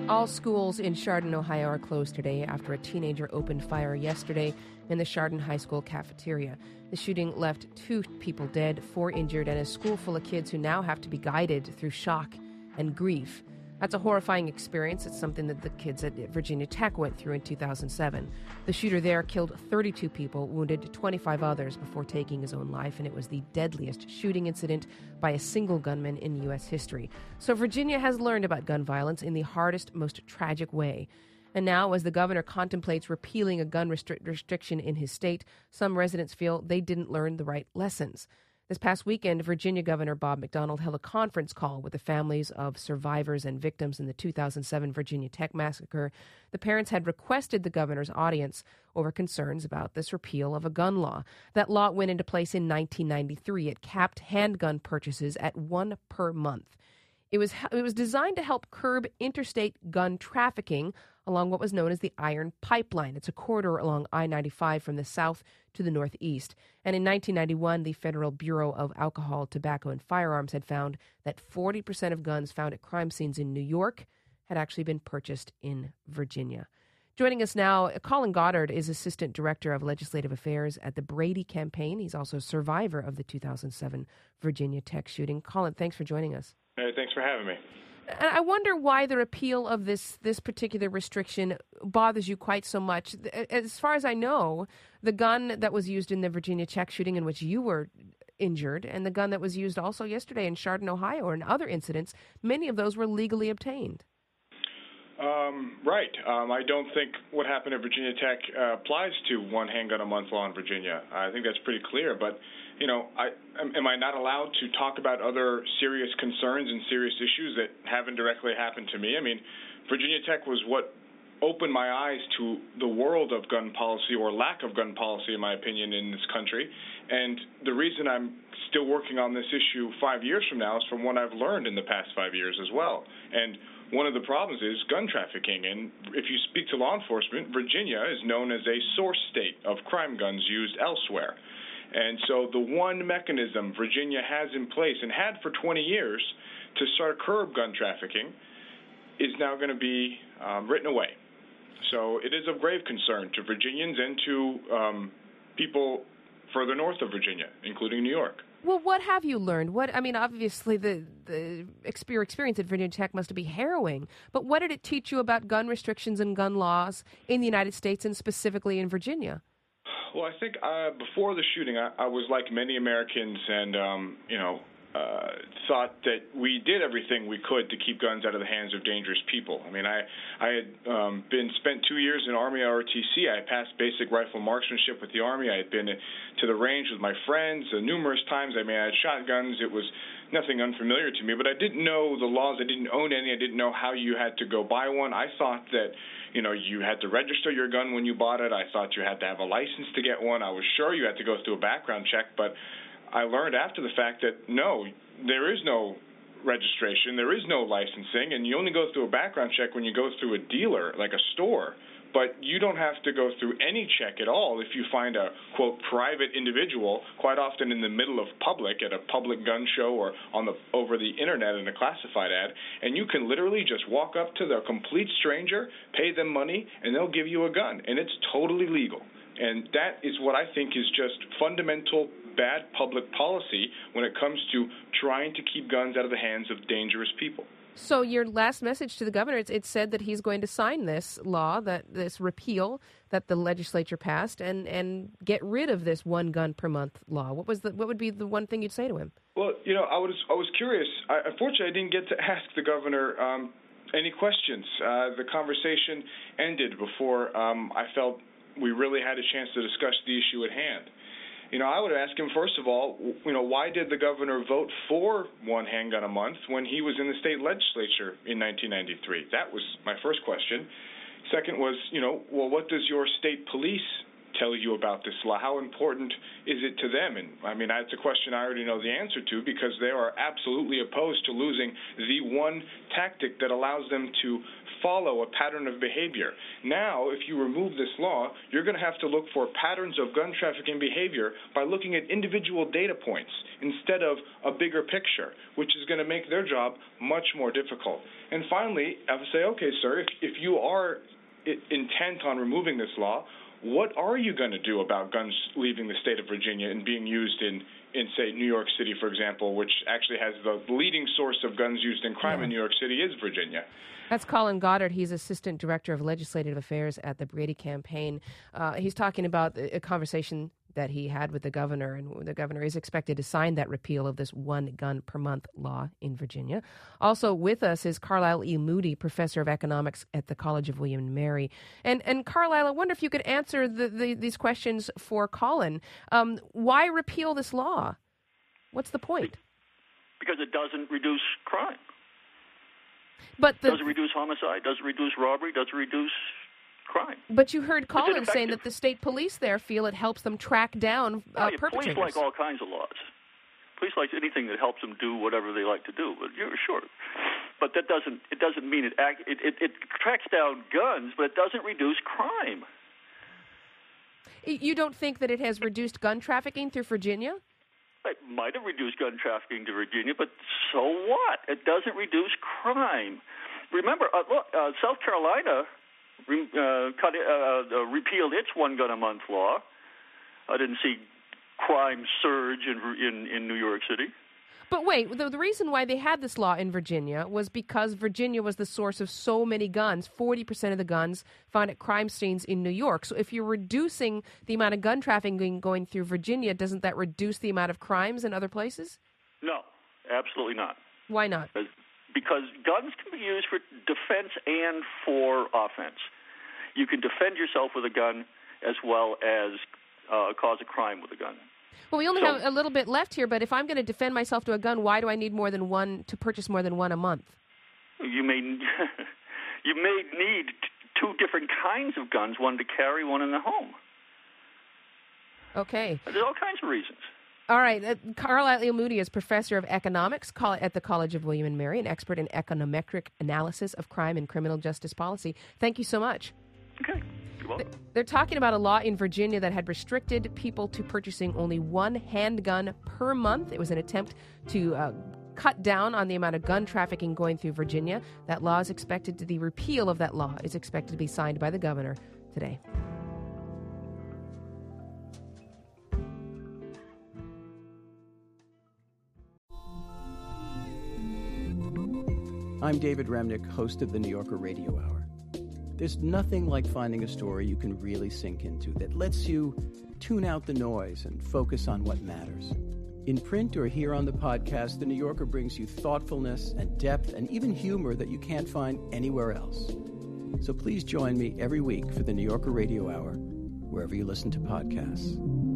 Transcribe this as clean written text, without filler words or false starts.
All schools in Chardon, Ohio are closed today after a teenager opened fire yesterday in the Chardon High School cafeteria. The shooting left 2 people dead, 4 injured, and a school full of kids who now have to be guided through shock and grief. That's a horrifying experience. It's something that the kids at Virginia Tech went through in 2007. The shooter there killed 32 people, wounded 25 others before taking his own life, and it was the deadliest shooting incident by a single gunman in U.S. history. So Virginia has learned about gun violence in the hardest, most tragic way. And now, as the governor contemplates repealing a gun restriction in his state, some residents feel they didn't learn the right lessons. This past weekend, Virginia Governor Bob McDonnell held a conference call with the families of survivors and victims in the 2007 Virginia Tech massacre. The parents had requested the governor's audience over concerns about this repeal of a gun law. That law went into place in 1993. It capped handgun purchases at 1 per month. It was designed to help curb interstate gun trafficking along what was known as the Iron Pipeline. It's a corridor along I-95 from the south to the northeast. And in 1991, the Federal Bureau of Alcohol, Tobacco, and Firearms had found that 40% of guns found at crime scenes in New York had actually been purchased in Virginia. Joining us now, Colin Goddard is Assistant Director of Legislative Affairs at the Brady Campaign. He's also a survivor of the 2007 Virginia Tech shooting. Colin, thanks for joining us. Hey, thanks for having me. And I wonder why the repeal of this particular restriction bothers you quite so much. As far as I know, the gun that was used in the Virginia Tech shooting in which you were injured and the gun that was used also yesterday in Chardon, Ohio, and other incidents, many of those were legally obtained. Right. I don't think what happened at Virginia Tech applies to one handgun a month law in Virginia. I think that's pretty clear. But, you know, am I not allowed to talk about other serious concerns and serious issues that haven't directly happened to me? I mean, Virginia Tech was what opened my eyes to the world of gun policy, or lack of gun policy, in my opinion, in this country. And the reason I'm still working on this issue 5 years from now is from what I've learned in the past 5 years as well. And one of the problems is gun trafficking, and if you speak to law enforcement, Virginia is known as a source state of crime guns used elsewhere. And so the one mechanism Virginia has in place, and had for 20 years, to start curb gun trafficking is now going to be written away. So it is of grave concern to Virginians and to people further north of Virginia, including New York. Well, what have you learned? Obviously, the experience at Virginia Tech must be harrowing. But what did it teach you about gun restrictions and gun laws in the United States, and specifically in Virginia? Well, I think before the shooting, I was like many Americans, and thought that we did everything we could to keep guns out of the hands of dangerous people. I mean, I had spent 2 years in Army ROTC. I passed basic rifle marksmanship with the Army. I had been to the range with my friends numerous times. I had shotguns. It was nothing unfamiliar to me, but I didn't know the laws. I didn't own any. I didn't know how you had to go buy one. I thought that, you had to register your gun when you bought it. I thought you had to have a license to get one. I was sure you had to go through a background check, but I learned after the fact that no, there is no registration, there is no licensing, and you only go through a background check when you go through a dealer, like a store. But you don't have to go through any check at all if you find a, quote, private individual, quite often in the middle of public, at a public gun show or over the internet in a classified ad, and you can literally just walk up to the complete stranger, pay them money, and they'll give you a gun, and it's totally legal. And that is what I think is just fundamental bad public policy when it comes to trying to keep guns out of the hands of dangerous people. So your last message to the governor, it said that he's going to sign this law, this repeal that the legislature passed, and get rid of this one gun per month law. What would be the one thing you'd say to him? Well, I was curious. Unfortunately, I didn't get to ask the governor any questions. The conversation ended before I felt we really had a chance to discuss the issue at hand. I would ask him, first of all, why did the governor vote for one handgun a month when he was in the state legislature in 1993? That was my first question. Second was, what does your state police tell you about this law? How important is it to them? And that's a question I already know the answer to, because they are absolutely opposed to losing the one tactic that allows them to follow a pattern of behavior. Now, if you remove this law, you're going to have to look for patterns of gun trafficking behavior by looking at individual data points instead of a bigger picture, which is going to make their job much more difficult. And finally, I would say, okay, sir, if you are intent on removing this law, what are you going to do about guns leaving the state of Virginia and being used in, say, New York City, for example, which actually has the leading source of guns used in crime in New York City is Virginia? That's Colin Goddard. He's Assistant Director of Legislative Affairs at the Brady campaign. He's talking about a conversation that he had with the governor, and the governor is expected to sign that repeal of this one gun per month law in Virginia. Also with us is Carlisle E. Moody, Professor of Economics at the College of William and Mary. And Carlisle, I wonder if you could answer these questions for Colin. Why repeal this law? What's the point? Because it doesn't reduce crime. But doesn't reduce homicide, doesn't reduce robbery, doesn't reduce crime. But you heard Colin saying that the state police there feel it helps them track down perpetrators. Police like all kinds of laws. Police like anything that helps them do whatever they like to do. But you're sure. But that doesn't mean it tracks down guns, but it doesn't reduce crime. You don't think that it has reduced gun trafficking through Virginia? It might have reduced gun trafficking to Virginia, but so what? It doesn't reduce crime. Remember, South Carolina repealed its one-gun-a-month law. I didn't see crime surge in New York City. But wait, the reason why they had this law in Virginia was because Virginia was the source of so many guns. 40% of the guns found at crime scenes in New York. So if you're reducing the amount of gun trafficking going through Virginia, doesn't that reduce the amount of crimes in other places? No, absolutely not. Why not? Because guns can be used for defense and for offense. You can defend yourself with a gun as well as cause a crime with a gun. Well, we only have a little bit left here, but if I'm going to defend myself to a gun, why do I need more than one to purchase more than one a month? You may need two different kinds of guns, one to carry, one in the home. Okay. There's all kinds of reasons. All right. Carlisle E. Moody is Professor of Economics at the College of William and Mary, an expert in econometric analysis of crime and criminal justice policy. Thank you so much. Okay. You're welcome. They're talking about a law in Virginia that had restricted people to purchasing only one handgun per month. It was an attempt to cut down on the amount of gun trafficking going through Virginia. That law is expected to, the repeal of that law is expected to be signed by the governor today. I'm David Remnick, host of the New Yorker Radio Hour. There's nothing like finding a story you can really sink into that lets you tune out the noise and focus on what matters. In print or here on the podcast, The New Yorker brings you thoughtfulness and depth and even humor that you can't find anywhere else. So please join me every week for the New Yorker Radio Hour, wherever you listen to podcasts.